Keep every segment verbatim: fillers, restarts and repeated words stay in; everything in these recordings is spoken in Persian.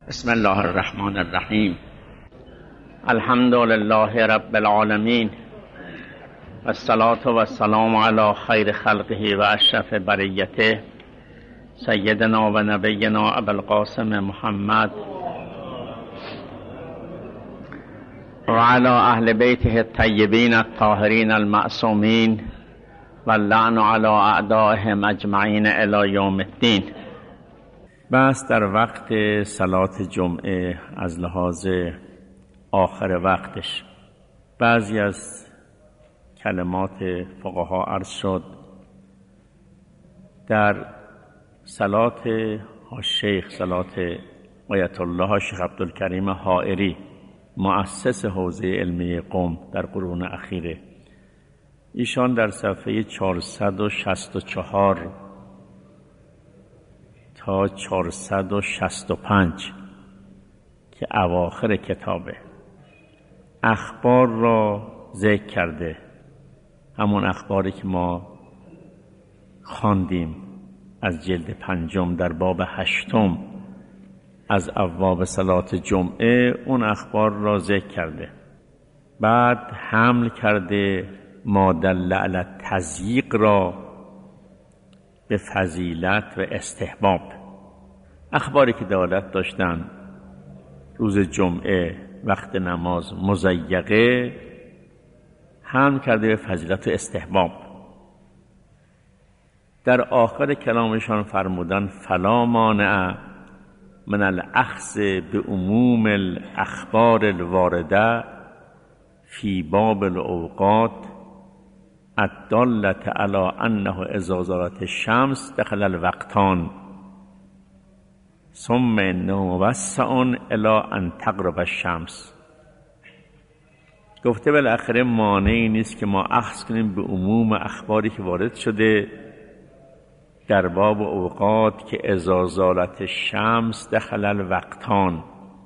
بسم الله الرحمن الرحیم. الحمد لله رب العالمین و الصلاة و السلام علی خیر خلقه و اشرف بریته سیدنا و نبینا ابو القاسم محمد و علی اهل بیته الطیبین الطاهرین المعصومین و اللعن علی اعدائهم اجمعین الی یوم الدین. بس در وقت صلات جمعه از لحاظ آخر وقتش بعضی از کلمات فقها عرض شد. در صلات شیخ صلات آیت الله شیخ عبدالکریم حائری مؤسس حوزه علمی قم در قرون اخیره، ایشان در صفحه چهارصد و شصت و چهار تا چهارصد و شصت و پنج که اواخر کتابه اخبار را ذکر کرده، همون اخباری که ما خواندیم از جلد پنجم در باب هشتم از ابواب صلات جمعه، اون اخبار را ذکر کرده. بعد حمل کرده ما دل علی تضییق را به فضیلت و استحباب، اخباری که دلالت داشتن روز جمعه وقت نماز مضیقه حمل کرده به فضیلت و استحباب. در آخر کلامشان فرمودن فلا مانع من الاخذ به عموم الاخبار الوارده فی باب الاوقات الدالة علی انه اذا زالت الشمس دخل الوقتان ثم انه موسع الی ان تغرب الشمس. گفته بالاخره مانعی نیست که ما اخذ کنیم به عموم اخباری که وارد شده در باب اوقات که اذا زالت الشمس دخل الوقتان،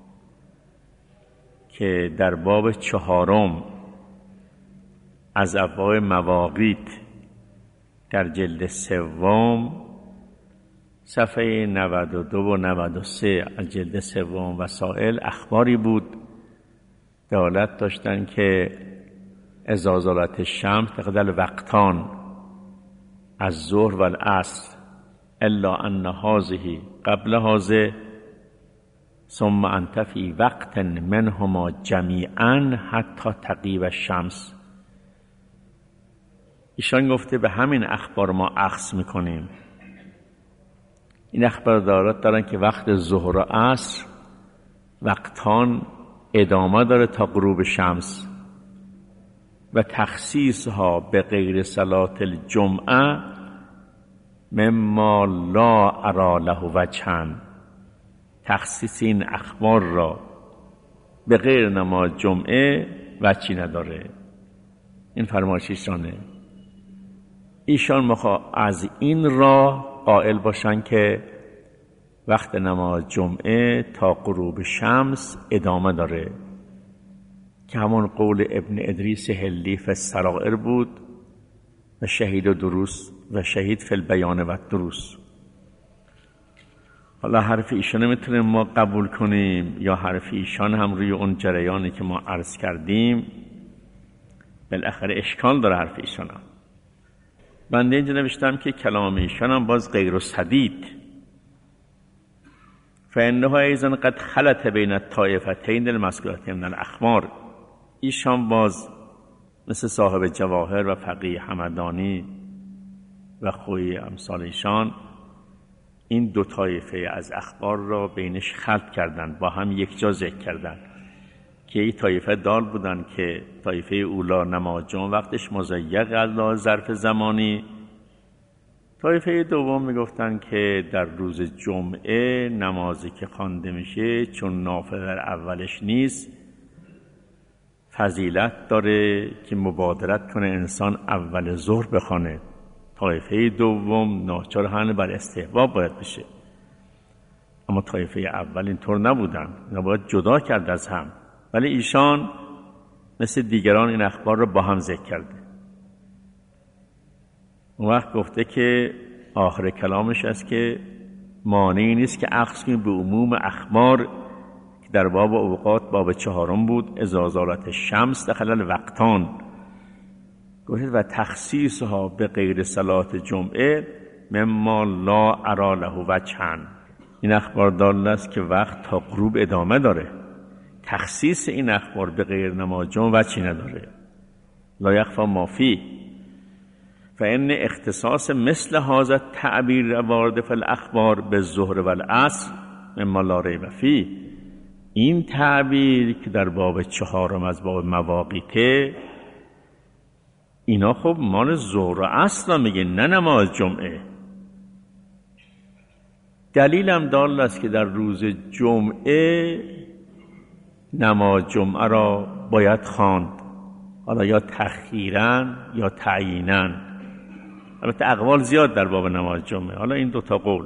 که در باب چهارم از ابواب مواقیت در جلد سوم صفحه نود و دو و نود و سه از جلد سوم وسائل اخباری بود دلالت داشتن که اذا زالت الشمس دخل الوقتان از ظهر و العصر الا ان هذه قبل هذه ثم انت فی وقت منهما جمیعا حتی تغیب الشمس. ایشان گفته به همین اخبار ما اخذ میکنیم. این اخبار دارد دارن که وقت ظهر و عصر وقتان ادامه داره تا غروب شمس و تخصیصها به غیر صلات الجمعه مما لا ارا له وجها، تخصیص این اخبار را به غیر نماز جمعه وجهی نداره. این فرمایش ایشانه. ایشان مخوا از این راه قائل باشن که وقت نماز جمعه تا غروب شمس ادامه داره، که همون قول ابن ادریس حلی فی السرائر بود و شهید و دروس و شهید فی البیان و دروس. حالا حرف ایشان میتونیم ما قبول کنیم یا حرف ایشان هم روی اون جریانی که ما عرض کردیم بالاخره اشکال داره حرف ایشان هم. بنده اینجا نوشتم که کلام ایشان هم باز غیر و سدید فانه ایضا قد خلط بین الطائفتین المذکورتین من الاخبار. ایشان باز مثل صاحب جواهر و فقیه همدانی و خوی امثال ایشان این دو طایفه از اخبار را بینش خلط کردند، با هم یک جا ذکر کردند که این طایفه دال بودن که طایفه اولا نماز جمعه وقتش مضیق از ظرف زمانی، طایفه دوم میگفتن که در روز جمعه نمازی که خوانده میشه چون نافله در اولش نیست فضیلت داره که مبادرت کنه انسان اول ظهر بخونه. طایفه دوم ناچار همه بر استحباب باید بشه، اما طایفه اول اینطور نبودن، اینا باید جدا کرد از هم. ولی ایشان مثل دیگران این اخبار رو با هم ذکر کرده. اون وقت گفته که آخر کلامش است که مانعی نیست که اخذ کنیم به عموم اخبار که در باب اوقات باب چهارم بود، اذا زالت الشمس دخل الوقتان. گفتید و تخصیصها به غیر صلات جمعه مما لا ارا له وجها. این اخبار دال است که وقت تا غروب ادامه داره. تخصیص این اخبار به غیر نماز جمعه وجهی نداره. لا یخفی ما فی فان اختصاص مثل هذا تعبیر وارد فی الاخبار به ظهر و العصر مما لا ریب فی. این تعبیر که در باب چهارم از باب مواقیت، اینا خب مال ظهر و عصر میگه، نه نماز جمعه. دلیلم دال است که در روز جمعه نماز جمعه را باید خواند، حالا یا تخیراً یا تعییناً. البته اقوال زیاد در باب نماز جمعه، حالا این دوتا قول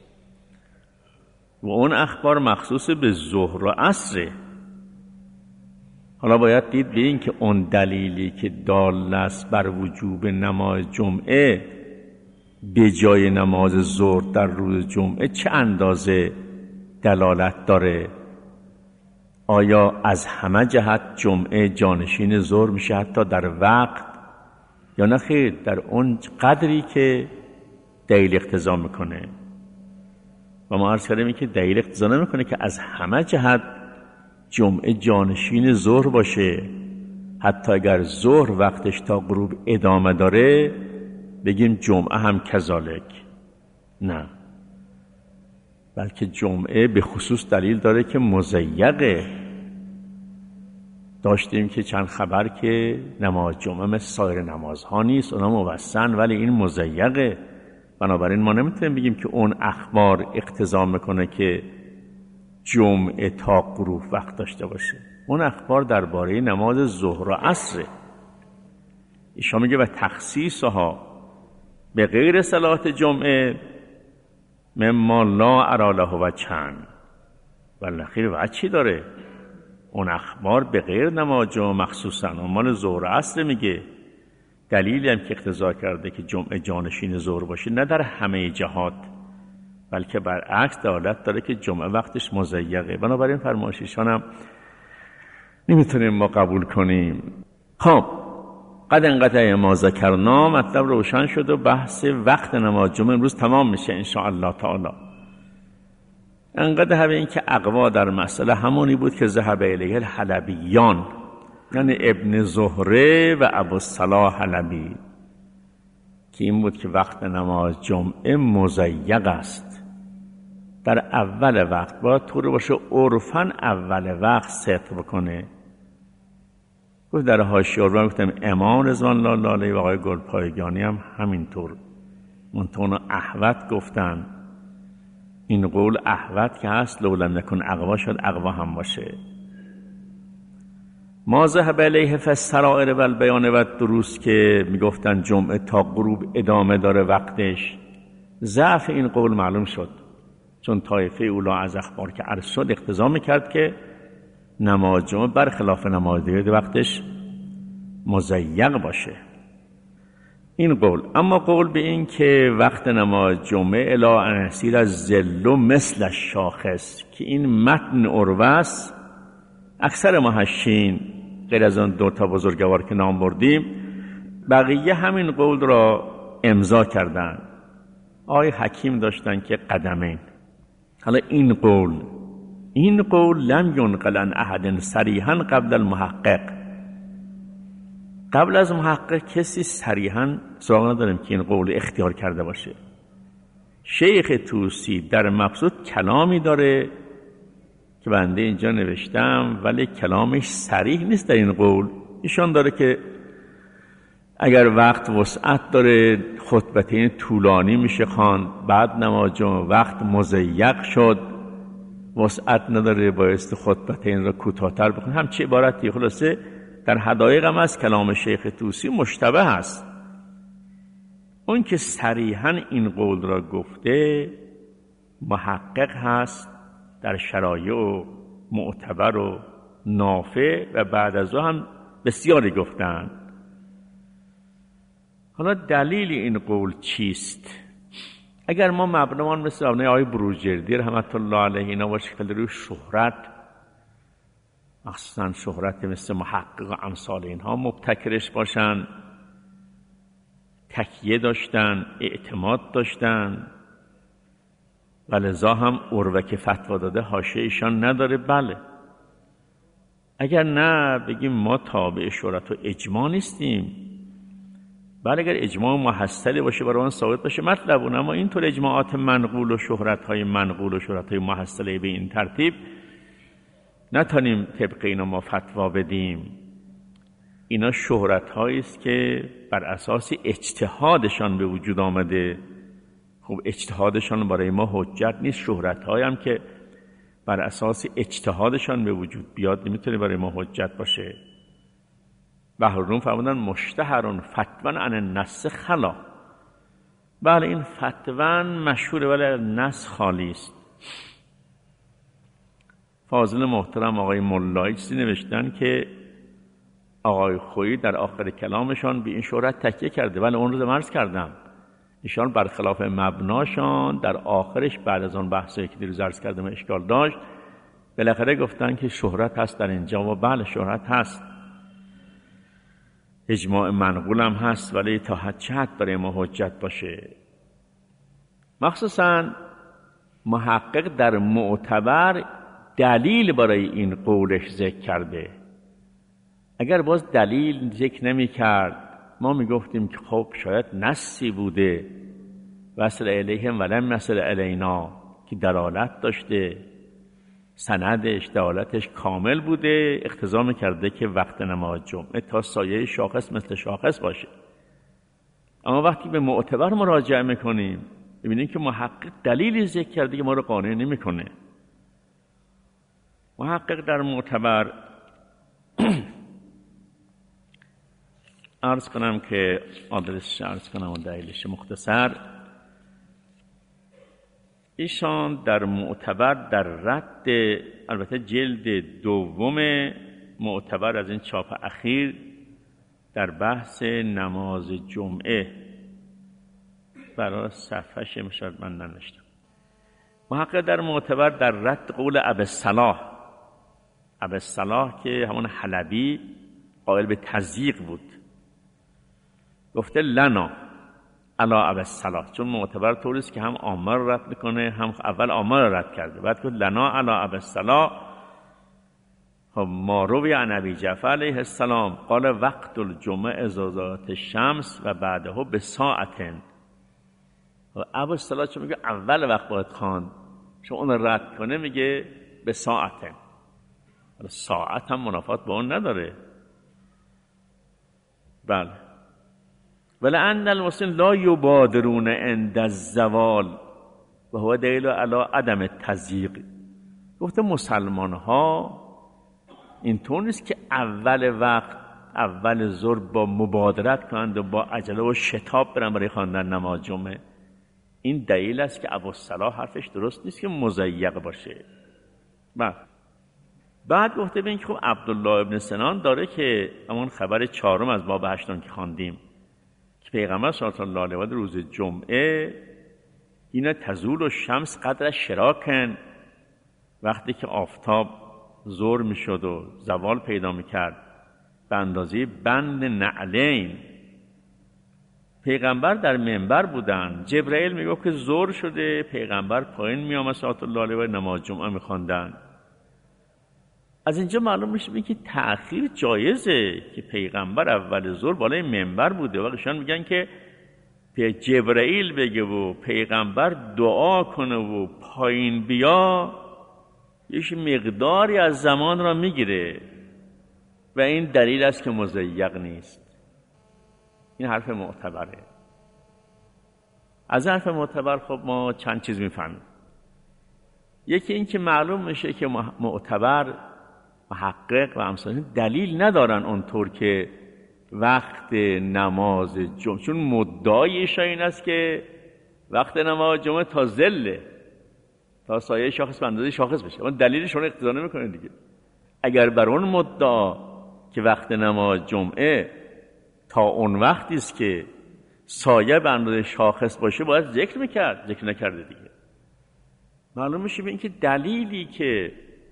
و اون اخبار مخصوص به ظهر و عصره. حالا باید دید به این که اون دلیلی که دال است بر وجوب نماز جمعه به جای نماز ظهر در روز جمعه چه اندازه دلالت داره. آیا از همه جهت جمعه جانشین ظهر میشه حتی در وقت، یا نه خیر در اون قدری که دلیل اقتضا میکنه. و ما عرض کردیم که دلیل اقتضا نمیکنه که از همه جهت جمعه جانشین ظهر باشه. حتی اگر ظهر وقتش تا غروب ادامه داره بگیم جمعه هم کذالک، نه، بلکه جمعه به خصوص دلیل داره که مضیقه. داشتیم که چند خبر که نماز جمعه مثل سایر نمازها نیست، اونا موسن، ولی این مضیقه. بنابراین ما نمیتونیم بگیم که اون اخبار اقتضا میکنه که جمعه تا غروب وقت داشته باشه. اون اخبار درباره نماز ظهر و عصر. ایشان میگه و تخصیصها به غیر صلات جمعه مما لا ارا له وجها. والاخیر وجهی داره اون اخبار به غیر نماز جمعه، مخصوصا اون مال ظهر و عصر میگه. دلیلی هم که اقتضا کرده که جمعه جانشین ظهر باشه نه در همه جهات، بلکه برعکس دلالت داره که جمعه وقتش مضیقه. بنابراین فرمایششان هم نمیتونیم ما قبول کنیم. خب قد انقطع ما ذکرنا مطلب روشن شد و بحث وقت نماز جمعه امروز تمام میشه ان شاء الله تعالی. انقدر به این که اقوا در مسئله همونی بود که ذهب الیه الحلبیان، یعنی ابن زهره و ابوالصلاح حلبی، که این بود که وقت نماز جمعه مضیق است. در اول وقت باید طور باشه عرفاً اول وقت ست بکنه. گفت در حاشیه رو گفتم امام رضوان الله علیه و آقای گلپایگانی هم همینطور منتون احوت گفتن. این قول احوت که هست لولم نکن اقوا شد اقوا هم باشه. ما ذهب الیه فالسرائر و البیان و الدروس که میگفتن جمعه تا غروب ادامه داره وقتش، ضعف این قول معلوم شد، چون طایفه اولا از اخبار که عرض شد اقتضا میکرد که نماز جمعه برخلاف نماز دیگه وقتش مضیق باشه. این قول. اما قول به این که وقت نماز جمعه الی انسیر از ذل مثل الشاخص، که این متن عروس، اکثر محشین غیر از آن دو تا بزرگوار که نام بردیم بقیه همین قول را امضا کردن. آقای حکیم داشتن که قدمین. حالا این قول این قول لم ینقل عن احد صریحا قبل المحقق، قبل از محقق کسی صریحا سراغ نداریم که این قول اختیار کرده باشه. شیخ طوسی در مبسوط کلامی داره که بنده اینجا نوشتم، ولی کلامش صریح نیست در این قول. ایشان داره که اگر وقت وسعت داره خطبتین طولانی میشه خواند، بعد نماز جمعه وقت مضیق شد وسعت نداره بایستی خطبتین را کوتاه‌تر بخون، همچه عبارتی. خلاصه در حدایق هم از کلام شیخ طوسی مشتبه هست. اون که صریحاً این قول را گفته محقق هست در شرایع و معتبر و نافع، و بعد از او هم بسیاری گفتن. حالا دلیل این قول چیست؟ اگر ما مبنامان مثل مبنای آقای بروجردی رحمت الله علیه اینا باشه که روی شهرت مخصوصا شهرت مثل محقق و امثال اینها مبتکرش باشن، تکیه داشتن، اعتماد داشتن و لذا هم عروه که فتوا داده حاشیه ایشان نداره. بله اگر نه بگیم ما تابع شهرت و اجماع نیستیم، بله اگر اجماع محصلی باشه برای آن ثابت باشه مطلب، اما اینطور اجماعات منقول و شهرت‌های منقول و شهرت‌های محصله به این ترتیب نتونیم طبق اینا ما فتوا بدیم. اینا شهرت‌هایی است که بر اساس اجتهادشان به وجود آمده. خب اجتهادشان برای ما حجت نیست. شهرت‌هایی هم که بر اساس اجتهادشان به وجود بیاد نمیتونه برای ما حجت باشه. بحرون فرمودن مشتهرون فتوان عن النص خلا. بله این فتوان مشهوره ولی نص خالی است. فاضل محترم آقای ملایی چیزی نوشتن که آقای خویی در آخر کلامشان به این شهرت تکیه کرده، ولی اون روز مرز کردم ایشان برخلاف مبناشان در آخرش بعد از اون بحثی که دیروز عرض کردم اشکال داشت بالاخره گفتن که شهرت هست در اینجا و بله شهرت هست، اجماع منقول هم هست، ولی تا حد چه حد برای ما حجت باشه. مخصوصا محقق در معتبر دلیل برای این قولش ذکر کرده. اگر باز دلیل ذکر نمی کرد ما می گفتیم که خب شاید نصی بوده وصل الیهم ولم یصل الینا که دلالت داشته، سندش دلالتش کامل بوده، اقتضا می‌کرده که وقت نماز جمعه تا سایه شاخص مثل شاخص باشه. اما وقتی به معتبر مراجعه میکنیم ببینیم که محقق دلیلی ذکر کرده که ما رو قانع نمیکنه. محقق در معتبر عرض کنم که آدرسش عرض کنم و دلیلش مختصر، ایشان در معتبر در رد البته جلد دوم معتبر از این چاپ اخیر در بحث نماز جمعه برای صفحهش مشاهد من ننوشتم. محقق در معتبر در رد قول ابوالصلاح، ابوالصلاح که همون حلبی قائل به تضییق بود، گفته لنا علا ابوالصلاح، چون معتبر طوریست که هم عامه رو رد میکنه هم اول عامه رو رد کرده، بعد گفت لنا علا ابوالصلاح. خب ما روی عن ابی جعفر علیه السلام قال وقت الجمعه اذا زالت الشمس و بعده بساعت. و ابوالصلاح چون میگه اول وقت باید خواند، چون اون رد کنه میگه بساعت. ساعت هم منافات با اون نداره. بله ولعن المسلمین لا یبادرون عند الزوال و هو دلیل علی عدم التضییق. گفته مسلمان ها اینطور نیست که اول وقت اول ظهر با مبادرت کنند و با عجله و شتاب برن برای خواندن نماز جمعه. این دلیل است که ابوالصلاح حرفش درست نیست که مضیق باشه. بعد بعد گفته ببین که خب عبدالله ابن سنان داره که همون خبر چهارم از باب هشتم که خواندیم که پیغمبر صلی الله علیه و آله روز جمعه اینا تزول و شمس قدر شراکن، وقتی که آفتاب ظهر میشد و زوال پیدا میکرد به اندازه بند نعلین، پیغمبر در منبر بودن، جبرئیل میگفت که ظهر شده، پیغمبر پایین میآمد صلی الله علیه و آله نماز جمعه میخواندن. از اینجا معلوم میشه که تأخیر جایزه که پیغمبر اول ظهر بالای منبر بوده و ایشان میگن که جبرئیل بگه و پیغمبر دعا کنه و پایین بیا یه مقداری از زمان را میگیره و این دلیل است که مضیق نیست. این حرف معتبره. از حرف معتبر خب ما چند چیز میفهمیم. یکی این که معلوم میشه که معتبر محقق و امثال دلیل ندارن اونطور که وقت نماز جمعه، چون مدعایش این است که وقت نماز جمعه تا ظله تا سایه شاخص به اندازه شاخص بشه، اون دلیلشون اقتضا نمیکنه دیگه. اگر بر اون مدعا که وقت نماز جمعه تا اون وقتی است که سایه به اندازه شاخص باشه باید ذکر میکرد، ذکر نکرده دیگه. معلوم میشه به این که دلیلی که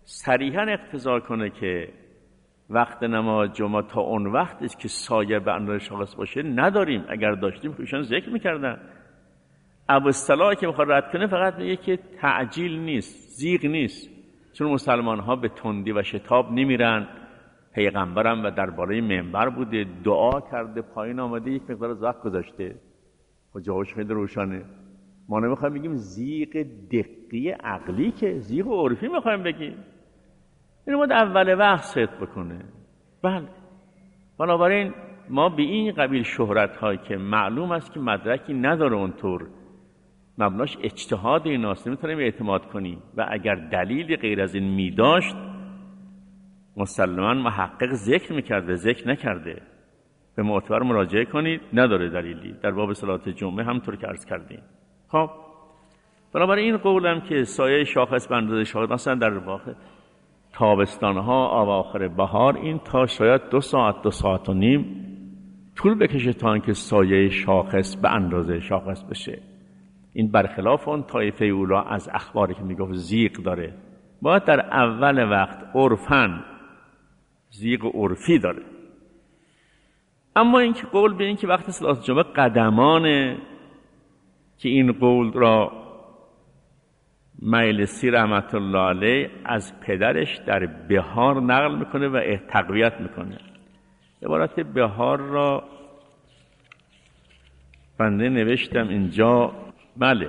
صریحاً اقتضا کنه که وقت نماز جمعه تا اون وقت است که سایه به اندازه شاخص باشه نداریم. اگر داشتیم ایشان ذکر میکردن. ابوالصلاح که میخواد رد کنه فقط میگه که تعجیل نیست، زیغ نیست، چون مسلمان ها به تندی و شتاب نمیرن. پیغمبرم و درباره منبر بوده، دعا کرده، پایین آمده، یک مقدار زخم گذاشته و جاهاش خیلی روشنه. ما نمیخوایم بگیم زیغ دقیقی عقلی، که زیغ عرفی میخوایم بگیم. اینو باید اول وقت صدق بکنه. بله، بنابراین ما به این قبیل شهرت هایی که معلوم است که مدرکی نداره اونطور، مبناش اجتهاد ایناست، نمیتونیم اعتماد کنیم. و اگر دلیل غیر از این می داشت مسلمان محقق ذکر میکرد و ذکر نکرده. به معتبر مراجعه کنید، نداره دلیلی. در باب صلات جمعه همطور که عرض کردیم. خب بنابراین این قولم که سایه شاخص به اندازه شاخص، مثلا در واقع تابستانها اواخر بهار این تا شاید دو ساعت دو ساعت و نیم طول بکشه تا اینکه سایه شاخص به اندازه شاخص بشه. این برخلاف اون طایفه اولا از اخباری که میگفت زیغ داره. باید در اول وقت عرفاً زیغ عرفی داره. اما اینکه قول به این که وقت صلات جمعه قدمانه، که این قول را مجلسی رحمت الله علیه از پدرش در بهار نقل میکنه و تقویت میکنه. عبارت بهار را بنده نوشتم اینجا. بله،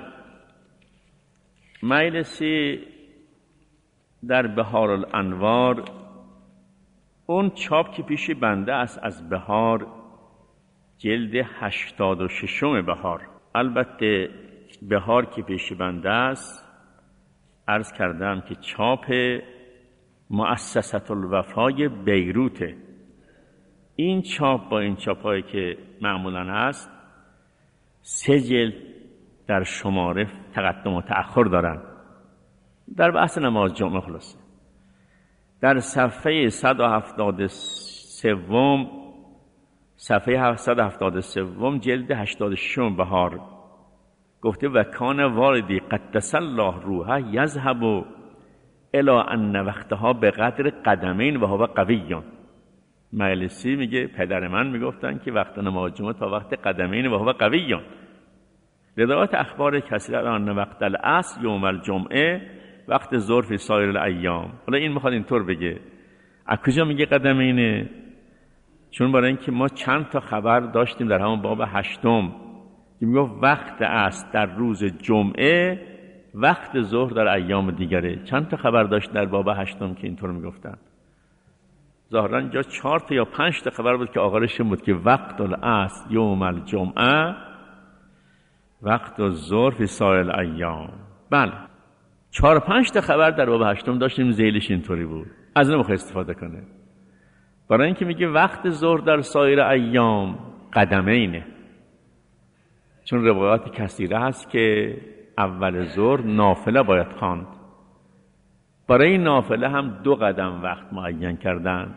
مجلسی در بهار الانوار، اون چاپ که پیش بنده است از بهار، جلد هشتاد و ششم بهار. البته بهار که پیش بنده است عرض کردم که چاپ مؤسسة الوفای بیروته. این چاپ با این چاپایی که معمولاً هست سه جلد در شماره تقدم و تأخر دارن. در بحث نماز جمعه خلاصه در صفحه صد و هفتاد و سه صفحه هفتصد و هفتاد و سه جلد هشتاد و شش بهار گفته و کان والدی قدس الله روحه یذهب الی ان وقتها به قدر قدمین و هو قوی. مجلسی میگه پدر من میگفتن که وقت نماز جمعه تا وقت قدمین و هو قوی. روایت اخبار کثیره ان وقت العصر یوم الجمعه وقت ظهر فی سایر الایام. حالا این میخواد اینطور بگه. از کجا میگه قدمینه؟ چون برای اینکه ما چند تا خبر داشتیم در همون باب هشتم که میگه وقت است در روز جمعه، وقت ظهر در ایام دیگره. چند تا خبر داشت در باب هشتم که اینطور میگفتن. ظاهرا اینجا چهار تا یا پنج تا خبر بود که آخرش بود که وقت العصر یوم الجمعه وقت الظهر فی سایر الایام. بله، چهار پنج تا خبر در باب هشتم داشتیم، ذیلش اینطوری بود. از اون میخواد استفاده کنه. برای اینکه میگه وقت ظهر در سایر ایام قدمینه، چون روایات کثیره هست که اول ظهر نافله باید خواند. برای این نافله هم دو قدم وقت معین کردن.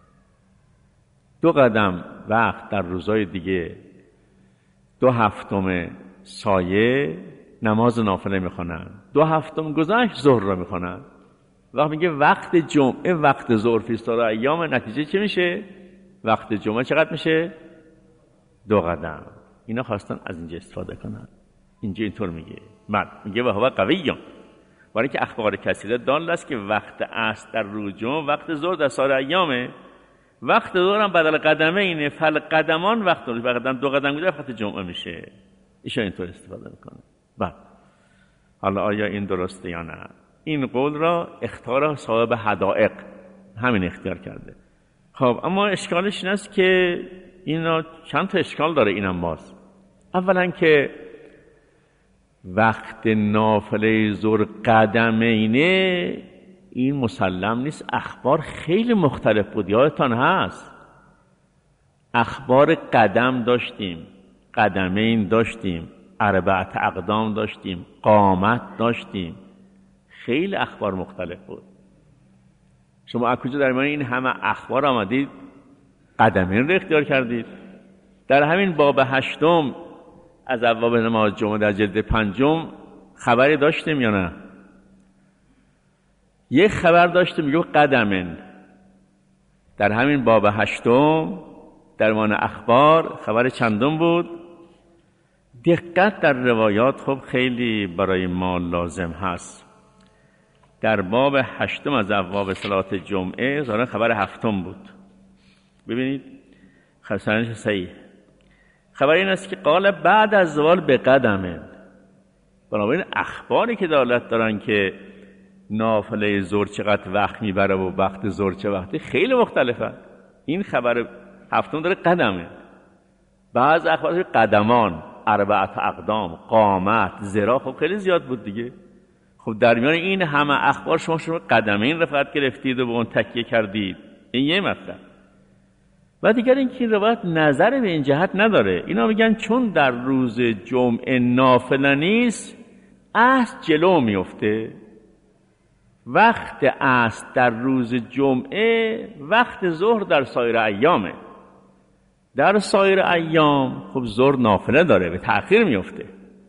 دو قدم وقت در روزهای دیگه دو هفتم سایه نماز نافله میخونن، دو هفتم گذشت ظهر را میخونن. وقت میگه وقت جمعه وقت ظهر فی سایر ایام، نتیجه چی میشه؟ وقت جمعه چقدر میشه؟ دو قدم. اینا خواستن از اینجا استفاده کنن. اینجا اینطور میگه. بعد میگه و هو قوی، برای که اخبار کثیره دال است که وقت عصر در روز جمعه وقت ظهر در سایر ایامه، وقت ظهر هم بدل قدمه اینه، فل قدمان وقت ظهر قدم دو قدم گذشت وقت جمعه میشه. ایشون اینطور استفاده میکنه. بعد حالا آیا این درسته یا نه؟ این قول را اختیار صاحب حدائق همین اختیار کرده. خب اما اشکالش این است که اینا چند تا اشکال داره اینم باز. اولا که وقت نافله ظهر قدمینه این مسلم نیست. اخبار خیلی مختلف بود، یادتان هست اخبار قدم داشتیم، قدمین داشتیم، اربعت اقدام داشتیم، قامت داشتیم، خیلی اخبار مختلف بود. شما از کجا در میان این همه اخبار آمدید قدمین رو اختیار کردید؟ در همین باب هشتم از ابواب نماز جمعه در جلد پنجم خبری داشتیم یا نه؟ یک خبر داشته میگه قدمن. در همین باب هشتم در عنوان اخبار خبر چندم بود. دقت در روایات خب خیلی برای ما لازم هست. در باب هشتم از ابواب صلات جمعه ظاهرا خبر هفتم بود. ببینید خبرش صحیح. خبر این است که قال بعد از زوال به قدمه. بنابراین اخباری که دلالت دارن که نافله ظهر چقدر وقت میبره و وقت ظهر چه وقتی خیلی مختلفه. این خبر هفتم داره قدمه. بعض اخبار قدمان، اربعت اقدام، قامت، ذرا، خب خیلی زیاد بود دیگه. خب در میان این همه اخبار شما شما قدمین رفعت گرفتید و به اون تکیه کردید. این یه مطلب. و دیگر این که این روایت نظر به این جهت نداره. اینا میگن چون در روز جمعه نافله نیست، عصر جلو میفته. وقت عصر در روز جمعه وقت ظهر در سایر ایامه. در سایر ایام خب ظهر نافله داره، به تأخیر میفته.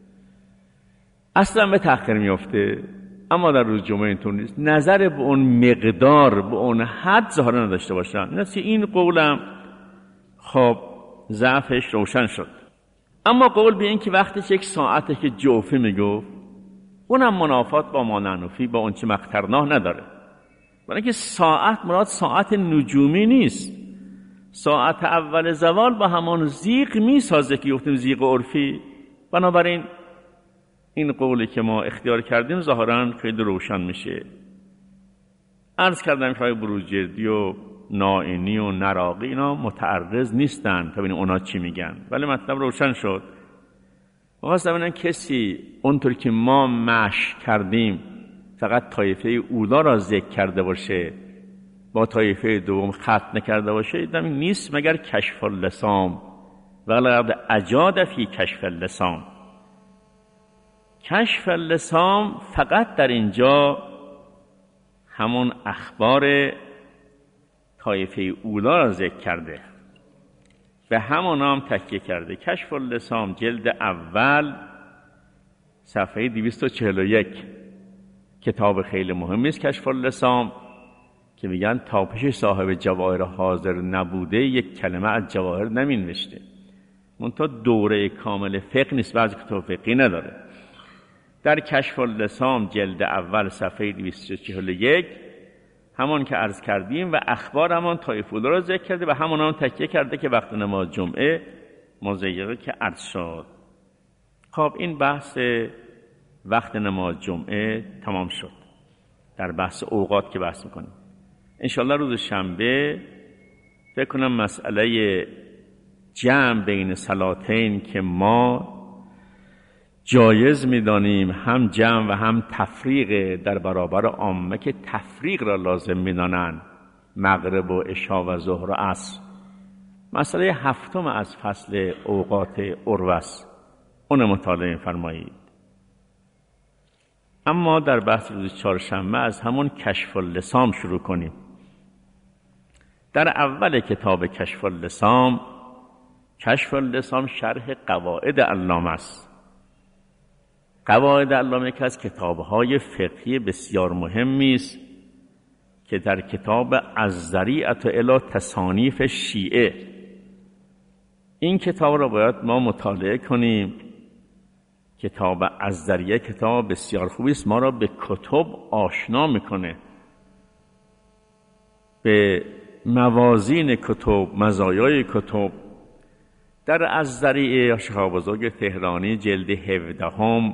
اصلا به تأخیر میفته. اما در روز جمعه اینطور نیست. نظر به اون مقدار، به اون حد ظاهرا نداشته باشن. نسی این قولم خب ضعفش روشن شد. اما قول به این که وقتش یک ساعته که جوفی میگفت، اونم منافات با مانعنفی با اون چه مقترناه نداره. برای اینکه ساعت مراد ساعت نجومی نیست. ساعت اول زوال با همان زیغ میسازه که گفتیم زیغ عرفی. بنابراین این قولی که ما اختیار کردیم ظاهرا خیلی روشن میشه. عرض کردم که بروجردی و نائینی و نراقی اینا متعرض نیستن تا ببینیم اونا چی میگن، ولی مطلب روشن شد. خواستم ببینم کسی اونطور که ما مشی کردیم فقط طایفه اولا را ذکر کرده باشه، با طایفه دوم ختم نکرده باشه، دیدم این نیست مگر کشف اللسان و لقد اجاد فی کشف اللسان. کشف اللسان فقط در اینجا همون اخبار طایفه اولا را ذکر کرده، به همون هم تکیه کرده. کشف اللسان جلد اول صفحه دویست و چهل و یک، کتاب خیلی مهمی است کشف اللسان، که میگن تاپش صاحب جواهر حاضر نبوده یک کلمه از جواهر نمینوشته. منتها دوره کامل فقه نیست، بعضی کتاب فقهی نداره. در کشف اللسان جلد اول صفحه دویست و چهل و یک همون که عرض کردیم و اخبار همون طایفه اولا را ذکر کرده و همون هم تکیه کرده که وقت نماز جمعه مضیقه که عرض شد. خب این بحث وقت نماز جمعه تمام شد. در بحث اوقات که بحث میکنیم انشالله روز شنبه فکر کنم مسئله جمع بین صلاتین که ما جایز میدانیم، هم جمع و هم تفریق در برابر عامه که تفریق را لازم میدانند، مغرب و عشا و ظهر و عصر، مسئله هفتم از فصل اوقات عروس، اون مطالعه فرمایید. اما در بحث روز چهارشنبه از همون کشف اللسان شروع کنیم. در اول کتاب کشف اللسان، کشف اللسان شرح قواعد علامه است. قواعد علامه که از کتاب‌های فقهی بسیار مهمی است که در کتاب الذریعة الی تصانیف شیعه، این کتاب را باید ما مطالعه کنیم. کتاب الذریعه کتاب بسیار خوبی است، ما را به کتب آشنا میکنه، به موازین کتب، مزایای کتب. در الذریعه شیخ بزرگ تهرانی جلد هفدهم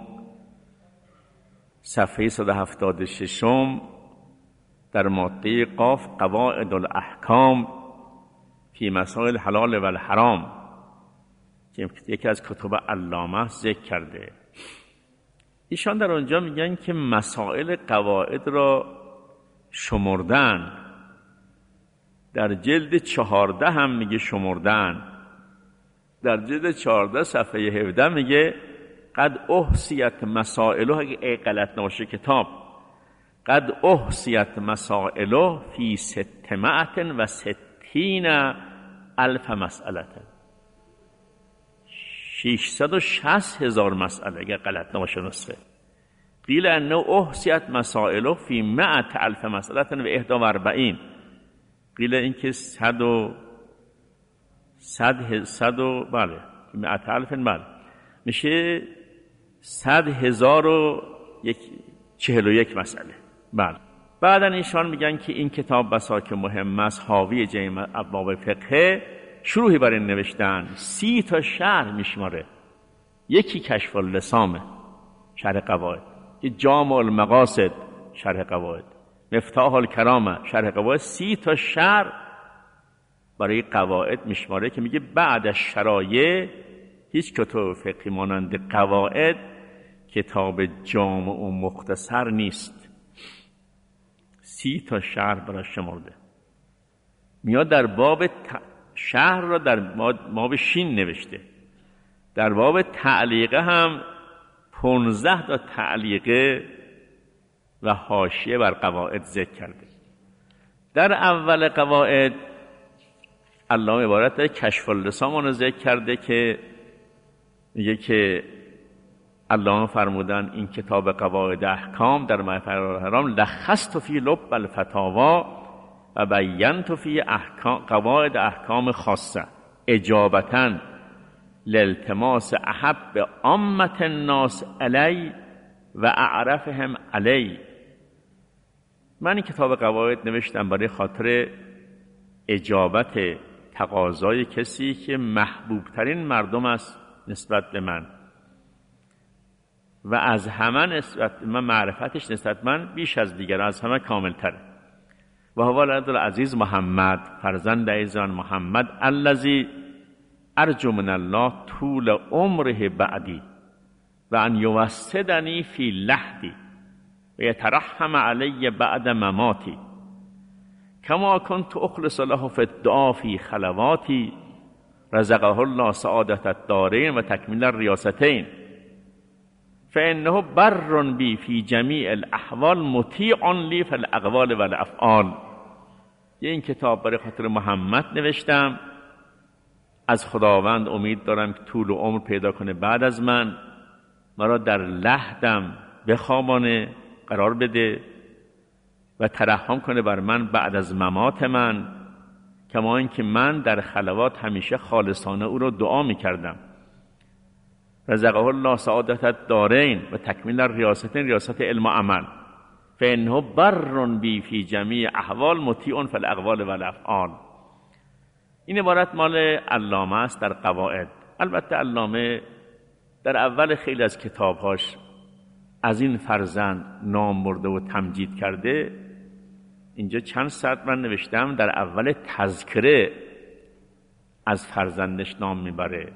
صفحه صد و هفتاد و شش در ماده قاف قواعد الاحکام فی مسائل حلال و الحرام که یکی از کتب علامه ذکر کرده، ایشان در اونجا میگن که مسائل قواعد را شمردن. در جلد چهارده هم میگه شمردن. در جلد چهارده صفحه هفده میگه قد احصیت مسائله، اگه غلط نباشه کتاب، قد احصیت مسائله فی ستمائة و ستین الف مسئله، ششصد و شصت هزار مسئله اگه غلط نباشه نسخه. قیل انه احصیت مسائل فی مئة الف مسئله و احدى و اربعین. قیل اینکه صد و صد صد و بله مئة الف بله میشه صد هزار و یک چهل و یک مسئله. بله. بعدن ایشان میگن که این کتاب بسا که مهم است، حاوی جمع ابواب فقه، شروحی بر این نوشتن، سی تا شرح میشماره. یکی کشف اللسامه شرح قواعد، که جامع المقاصد شرح قواعد، مفتاح الکرامه شرح قواعد، سی تا شرح برای قواعد میشماره که میگه بعد از شرایع هیچ کتاب فقهی مانند قواعد کتاب جامع و مختصر نیست. سی تا شرح برای شمرده. میاد در باب ت... شرح را در باب شین نوشته، در باب تعلیقه هم پانزده تا تعلیقه و حاشیه بر قواعد ذکر کرده. در اول قواعد علامه عبارت داره کشف اللسان رو ذکر کرده که میگه که علامه فرمودن این کتاب قواعد احکام در محفل الحرام لخصت فی لب الفتاوا و بینت فی احکام قواعد احکام خاصه اجابتا لالتماس احب عامه الناس علی و اعرفهم علی. من این کتاب قواعد نوشتم برای خاطر اجابت تقاضای کسی که محبوب ترین مردم است نسبت به من و از همه نسبت من معرفتش نسبت من بیش از دیگر، از همه کامل تره. و هو ولد العزیز محمد، فرزند ایزان محمد، الذی ارجو من الله طول عمره بعدی و ان یوسدنی فی لحدی و یترحم علی بعد مماتی کما کنت اخلص له فی الدعا فی خلواتی رزقه الله سعادت الدارین و تکمیل الریاستین فانه بر بی فی جمیع الاحوال مطیع لی فی الاقوال و الافعال. این کتاب برای خاطر محمد نوشتم، از خداوند امید دارم که طول و عمر پیدا کنه بعد از من، مرا در لحدم بخوابانه قرار بده و ترحم کنه بر من بعد از ممات من، کما اینکه من در خلوات همیشه خالصانه او رو دعا میکردم. رزقه الله سعادت الدارین و تکمیل الریاستین، ریاست علم و عمل، فانه بر بی فی جمیع احوال مطیع فی الاقوال و الافعال. این عبارت مال علامه است در قواعد. البته علامه در اول خیلی از کتابهاش از این فرزند نام برده و تمجید کرده. اینجا چند سطر من نوشتم، در اول تذکره از فرزندش نام میبره.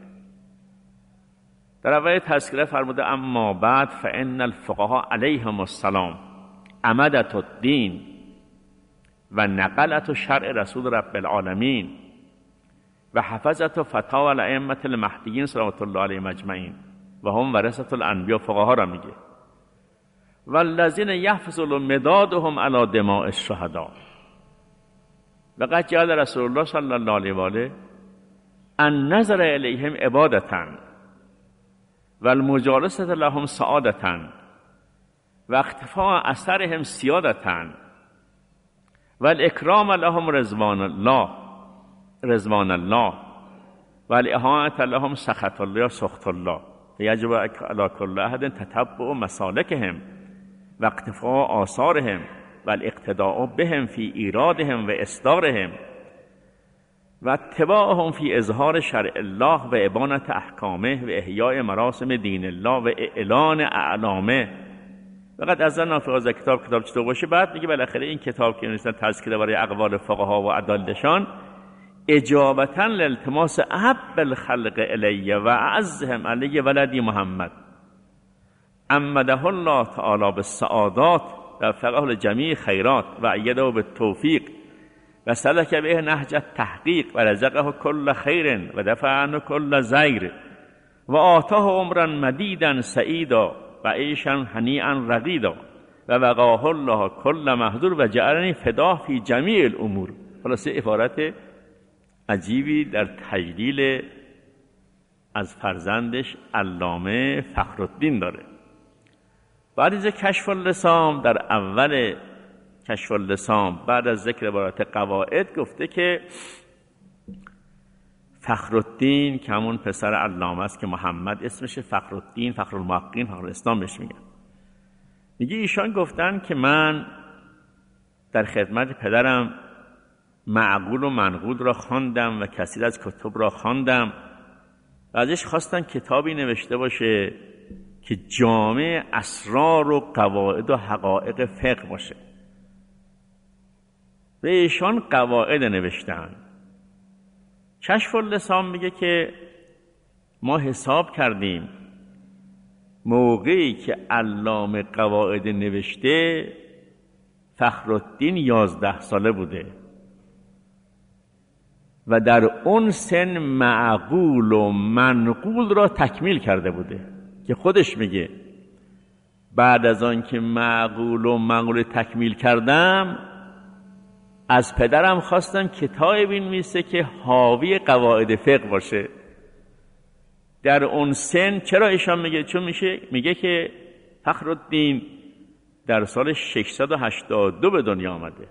در اول تذکره فرموده اما بعد فان الفقهاء علیهم السلام عمدت الدین و نقلت شرع رسول رب العالمین و حفظت فتاوی الائمه المهدیین صلوات الله علیهم اجمعین و هم ورثه الانبیاء. فقها را میگه والذین یحفظون مدادهم علی دماء الشهداء و قد جعل رسول الله صلی الله علیه و آله ان نظر الیهم عبادة و المجالسه لهم سعادة و اختفاء اثرهم سیادة و الاکرام لهم رضوان الله رضوان الله و الاهانة لهم سخط الله سخط الله یجب علی کل احد تتبع مسالکهم و اقتفاء آثارهم و الاقتداء بهم فی ایرادهم و اصدارهم و اتباعهم فی اظهار شرع الله و ابانت احکامه و احیاء مراسم دین الله و اعلان اعلامه. فقط از آن نافذ کتاب کتاب چطور باشه. بعد میگه بالاخره این کتاب که نوشتن تذکره برای اقوال فقها و ادلشان اجابتا لالتماس احب الخلق الی و اعزهم علی ولدی محمد امده الله تعالی بالسعادات و فقه لجمیع خیرات و ایده بالتوفیق و سلک به نهج التحقیق و رزقه کل خیر و دفع عنه کل ضیر و آتاه عمرا مدیدا سعیدا و عیشا هنیئا رغیدا و وقاه الله کل محذور و جعلنی فداه فی جمیع الامور. خلاصه عبارت عجیبی در تجلیل از فرزندش علامه فخرالدین داره. بعد از کشف اللسان، در اول کشف اللسان بعد از ذکر عبارت قواعد گفته که فخرالدین که همون پسر علامه است که محمد اسمشه، فخرالدین، فخرالمحققین، فخرالاسلام بهش میگن. میگه ایشان گفتن که من در خدمت پدرم معقول و منقول را خواندم و کثیر از کتب را خواندم و ازش خواستن کتابی نوشته باشه که جامع اسرار و قواعد و حقایق فقه باشه. و ایشان قواعد نوشتن. کشف اللسان میگه که ما حساب کردیم موقعی که علامه قواعد نوشته فخرالدین یازده ساله بوده و در اون سن معقول و منقول را تکمیل کرده بوده که خودش میگه بعد از آن که معقول و منقول تکمیل کردم از پدرم خواستم کتابی بنویسه که حاوی قواعد فقه باشه. در اون سن چرا ایشان میگه؟ چون میشه میگه که فخرالدین در سال ششصد و هشتاد و دو به دنیا آمده.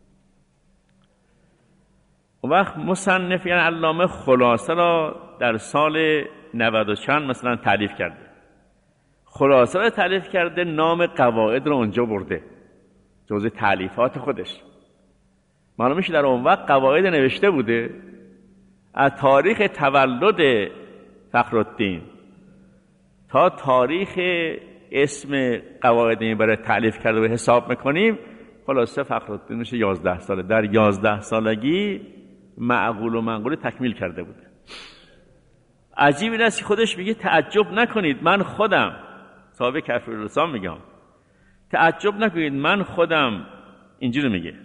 اون وقت مصنف یعنی علامه خلاصه را در سال نود و چند مثلا تالیف کرده. خلاصه را تالیف کرده، نام قواعد را اونجا برده جزء تالیفات خودش. معلوم میشه در اون وقت قواعد نوشته بوده. از تاریخ تولد فخرالدین تا تاریخ اسم قواعد این برای تالیف کرده و حساب میکنیم، خلاصه فخرالدین میشه یازده ساله. در یازده سالگی معقول و منقول تکمیل کرده بوده. عجیب این است که خودش میگه تعجب نکنید من خودم، صاحب کشف اللسان میگم، تعجب نکنید من خودم، اینجوری میگه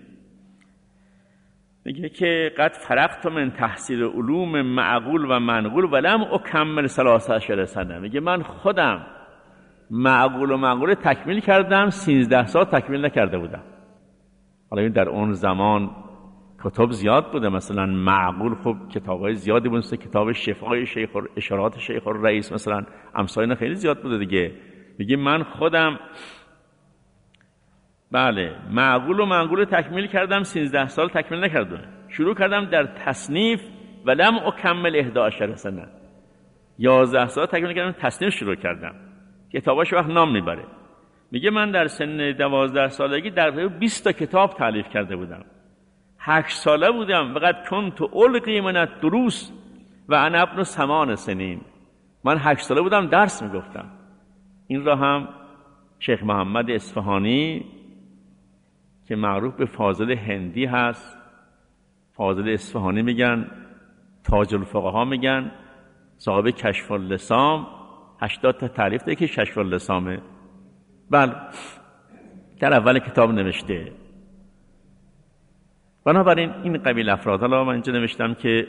میگه که قد فرغت من تحصیل علوم معقول و منقول ولم اکمل ثلاث عشر سنه. میگه من خودم معقول و منقول تکمیل کردم، سیزده سال تکمیل نکرده بودم. حالا این در اون زمان کتاب زیاد بوده، مثلا معقول خب کتابای زیادی بوده، کتاب شفای شیخ و اشارات شیخ الرئیس مثلا، امثال خیلی زیاد بوده دیگه. میگه من خودم بله معقول و منقول تکمیل کردم، سیزده سال تکمیل نکردم. شروع کردم در تصنیف ولم اکمل احدی عشر سنه، یازده سال تکمیل کردم، تصنیف شروع کردم. کتاباش وقت نام میبره. میگه من در سن دوازده سالگی در بیست تا کتاب تالیف کرده بودم. هشت ساله بودم وقت کنت القی من الدروس و انا ابن ثمان سنین. من هشت ساله بودم درس میگفتم. این را هم شیخ محمد اصفهانی که معروف به فاضل هندی هست، فاضل اصفهانی میگن، تاج الفقها میگن، صاحب کشف اللسان، هشتاد تا تعریف ده که کشف اللسانه. بله در اول کتاب نوشته. بنابراین این قبیل افراد، حالا من اینجا نوشتم که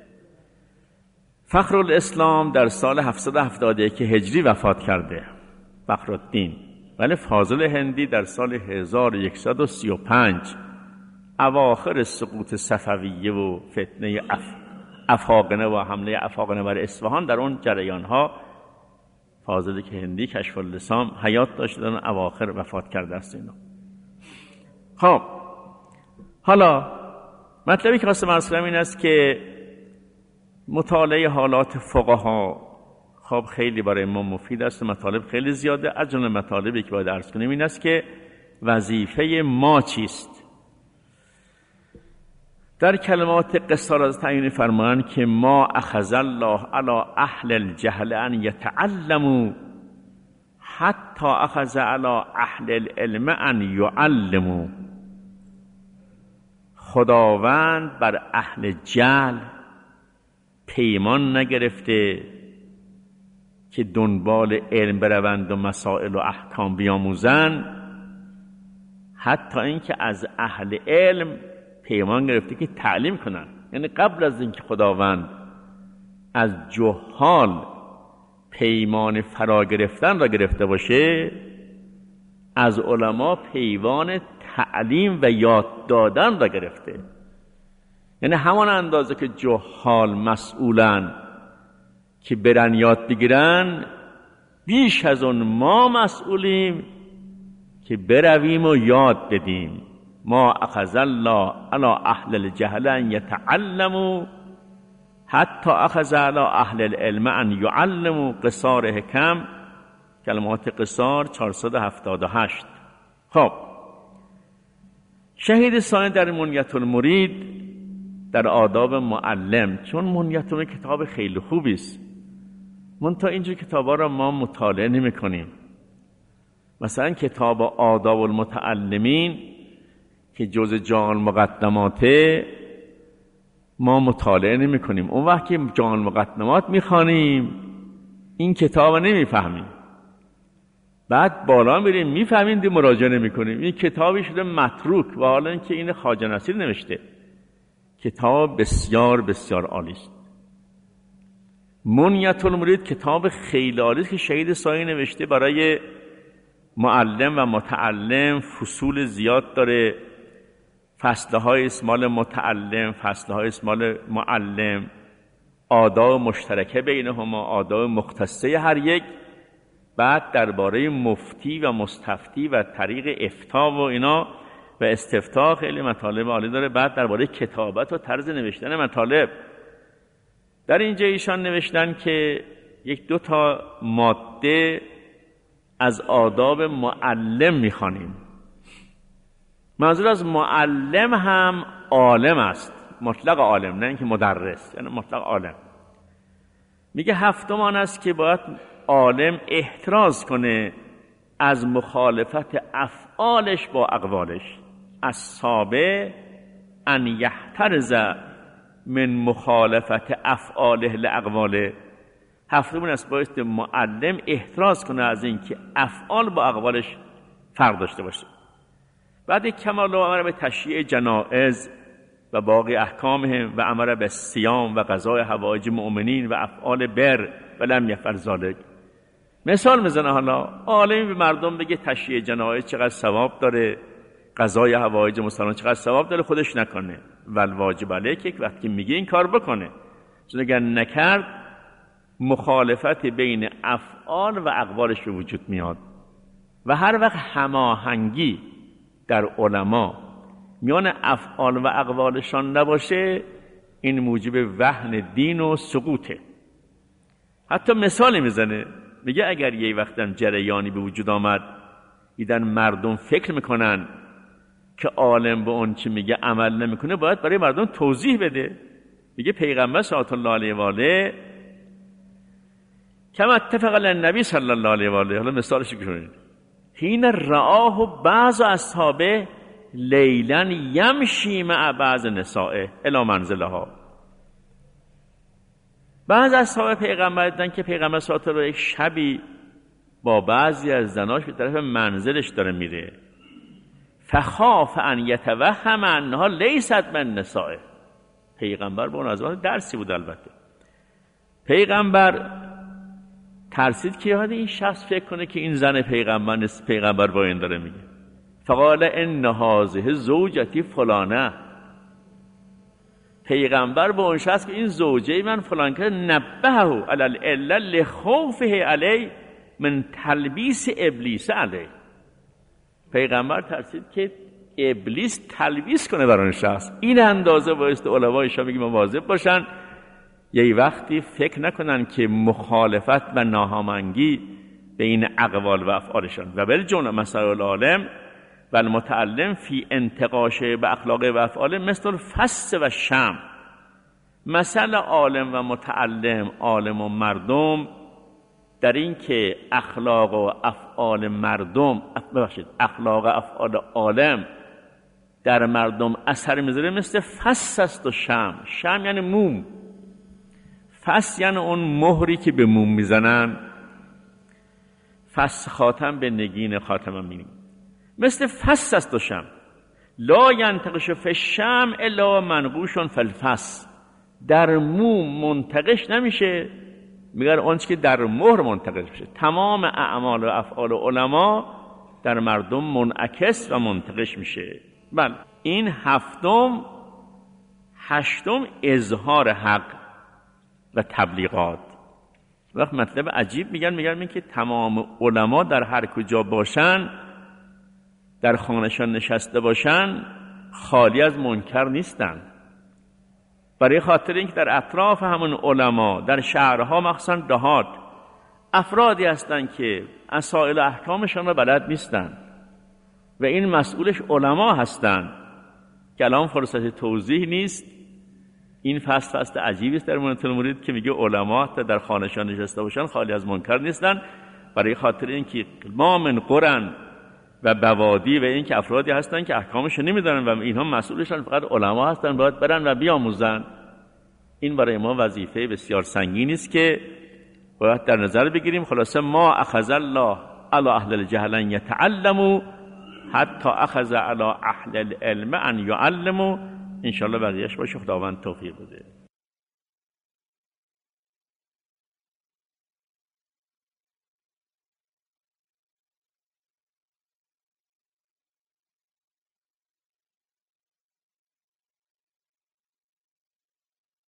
فخرالاسلام در سال هفتصد و هفتاد و یک هجری وفات کرده، فخرالدین، ولی فاضل هندی در سال هزار و یکصد و سی و پنج اواخر سقوط صفویه و فتنه اف... افاقنه و حمله افاقنه بر اصفهان، در اون جریان ها فاضل که هندی کشف اللسان حیات داشتن، اواخر وفات کرده است. اینا خب حالا مطلبی که خواستم عرض کنم این است که مطالعه حالات فقها خب خیلی برای ما مفید است. مطالب خیلی زیاده. از جمله مطالبی که باید عرض کنیم این است که وظیفه ما چیست. در کلمات قصار از تعیین فرمان که ما اخذ الله علی اهل الجهل ان یتعلموا حتی اخذ علی اهل العلم ان یعلموا. خداوند بر اهل جهل پیمان نگرفته که دنبال علم بروند و مسائل و احکام بیاموزن، حتی اینکه از اهل علم پیمان گرفته که تعلیم کنن. یعنی قبل از اینکه خداوند از جهال پیمان فرا گرفتن را گرفته باشه، از علما پیمان تعلیم و یاد دادن را گرفته. یعنی همان اندازه که جهال مسئولن که برن یاد بگیرن، بیش از اون ما مسئولیم که برویم و یاد بدیم. ما اخذ الله علی اهل الجهل ان یتعلموا حتی اخذ علی اهل العلم ان یعلموا. قصار حکم، کلمات قصار چهارصد و هفتاد و هشت. خب شهید ثانی در منیت المرید در آداب معلم، چون منیت المرید کتاب خیلی خوبی است، منتها اینجور کتابا را ما مطالعه نمی کنیم. مثلا کتاب آداب المتعلمین که جز جامع المقدماته ما مطالعه نمی کنیم. اون وقت که جامع المقدمات می خوانیم این کتاب نمی فهمیم، بعد بالا میریم میفهمیم دی مراجعه نمی کنیم. این کتابی شده متروک و حالا اینکه این خواجه نصیر نوشته. کتاب بسیار بسیار عالی است. منیت المرید کتاب خیلی عالی است که شهید ثانی نوشته برای معلم و متعلم. فصول زیاد داره، فصلهای اسمال متعلم، فصلهای اسمال معلم، آداب مشترکه بینهما، آداب مختصه هر یک. بعد درباره مفتی و مستفتی و طریق افتاء و اینا و استفتاء خیلی مطالب عالی داره. بعد درباره کتابت و طرز نوشتن مطالب. در اینجا ایشان نوشتن که یک دو تا ماده از آداب معلم میخوانیم. منظور از معلم هم عالم است، مطلق عالم، نه اینکه مدرس، یعنی مطلق عالم. میگه هفتم آن است که باید عالم احتراز کنه از مخالفت افعالش با اقوالش. السابع ان یحترز من مخالفت افعاله لاقواله. هفتم است باید معلم احتراز کنه از اینکه افعال با اقوالش فرق داشته باشه. بعد کمال و امر به تشییع جنائز و باقی احکامهم و امر به صیام و قضای حوائج مؤمنین و افعال بر و لم یفعل ذلک. مثال میزنه حالا عالمی به مردم بگه تشییع جنائز چقدر ثواب داره، قضای حوائج مسلمان چقدر ثواب داره، خودش نکنه. ول واجب علیه که وقتی میگه این کار بکنه، چون اگر نکرد مخالفت بین افعال و اقوالش به وجود میاد. و هر وقت هماهنگی در علما میان افعال و اقوالشان نباشه، این موجب وهن دین و سقوطه. حتی مثالی میزنه، میگه اگر یه وقتم جریانی به وجود آمد دیدن مردم فکر میکنن که عالم به اون چی میگه عمل نمیکنه، باید برای مردم توضیح بده. میگه پیغمبر صلی الله علیه و آله کما اتفق علی النبی صلی الله علیه و آله، حالا مثالش کنید، حین رآه بعض اصحابه لیلا یمشی مع بعض نسائه الی منزلها. بعض اصحاب پیغمبر دیدن که پیغمبر صلی الله علیه و آله یک شبی با بعضی از زناش به طرف منزلش داره میره. فخاف ان یتوهم انها لیست من نسائه. پیغمبر به اون از اون درسی بود. البته پیغمبر ترسید که یاد این شخص فکر کنه که این زن پیغمبر نیست. پیغمبر با این داره میگه فقال ان هذه زوجتی فلانه. پیغمبر با اون شخص که این زوجه من فلان که نبهه علی العله لخوفه علی من تلبیس ابلیس علی. پیغمبر ترسید که ابلیس تلبیس کنه بر اون شخص. این اندازه بایست علمای شما میگه مواظب باشن یه وقتی فکر نکنن که مخالفت و ناهماهنگی بین اقوال و افعالشان. و بل جمله مسائل العالم و المتعلم فی انتقاشه به اخلاق و افعال مثل الفس و شم. مثل عالم و متعلم، عالم و مردم در این که اخلاق و افعال مردم ببخشید اخلاق و افعال عالم در مردم اثر میذاره مثل فس است و شم. شم یعنی موم، فس یعنی اون مهری که به موم میزنن. فس خاتم به نگین خاتم هم میگیم مثل فس است و شم. لا ینتقش فی الشم الا منقوش فی الفس. در موم منتقش نمیشه میگن اونچه که در مهر منتقش میشه. تمام اعمال و افعال علما در مردم منعکس و منتقش میشه. بله این هفتم. هشتم اظهار حق و تبلیغات. وقت مطلب عجیب میگن میگن این که تمام علما در هر کجا باشن در خانهشان نشسته باشن خالی از منکر نیستن. برای خاطر اینکه در اطراف همون علما در شهرها مخصوصا دهات افرادی هستند که مسائل و احکامشان رو بلد نیستن و این مسئولش علما هستند که الان فرصت توضیح نیست. این فصل فصل عجیبی است در مناطق المرید که میگه علما تا در خانهشان نشسته باشن خالی از منکر نیستن، برای خاطر اینکه ما من قرن و بوادی و اینکه افرادی هستن که احکامش نمیدونن و اینها مسئولشان فقط علما هستن، باید برن و بیاموزن. این برای ما وظیفه بسیار سنگینی است که باید در نظر بگیریم. خلاصه ما اخذ الله علی اهل الجهل ان یتعلموا حتی اخذ علی اهل العلم ان یعلموا. ان شاء الله بقیه‌اش باشه. خداوند توفیق بده.